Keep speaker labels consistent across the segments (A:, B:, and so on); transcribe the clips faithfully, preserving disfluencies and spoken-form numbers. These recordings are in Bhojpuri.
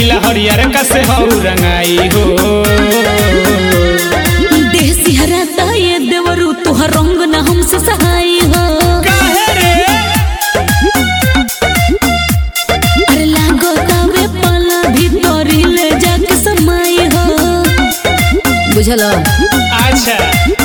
A: नीला हरियर का से हो रंगाई हो
B: देह सिहराता ये देवरू तोहर रंग ना हमसे सहाय हो
A: काहे रे
B: अरे लागो तावे पाला भीतरी ले जाके समाई हो बुझला
A: अच्छा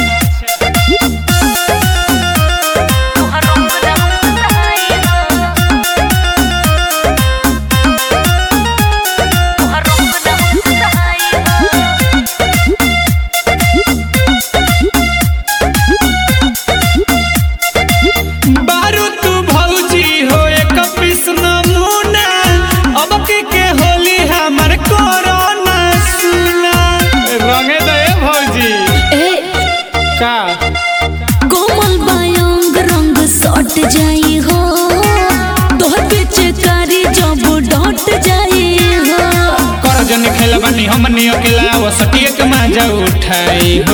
B: कोमल बायंग रंग सट जाई हो तोहर पीछे कारी जब डट जाई हो
A: कर जन खेला बनी हमनी अकेला वो सटिए के मजा उठाई हो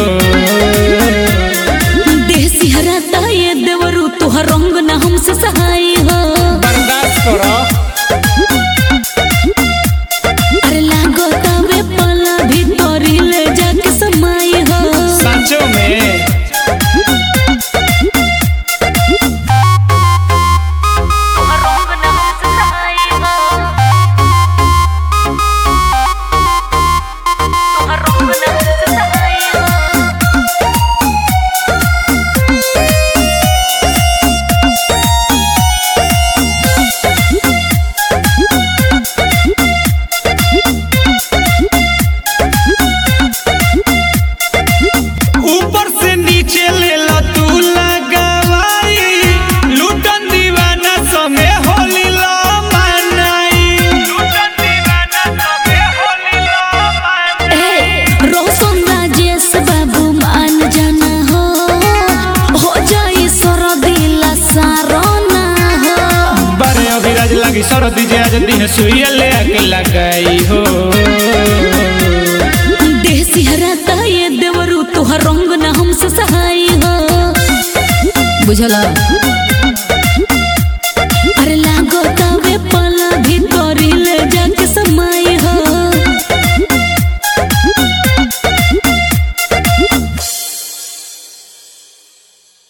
B: देह सिहराता ये देवरू तोहर रंग ना हमसे सहाय हो
A: बर्दाश्त करो
B: अरे लागो तावे पाला भीतरी ले जाके समाई हो
A: सांचो में लगी सरदी जे आज दिन सुइया ले आके लगाई हो
B: देह सिहराता ये देवरू तोहर रंग ना हमसे सहाय हो बुझला।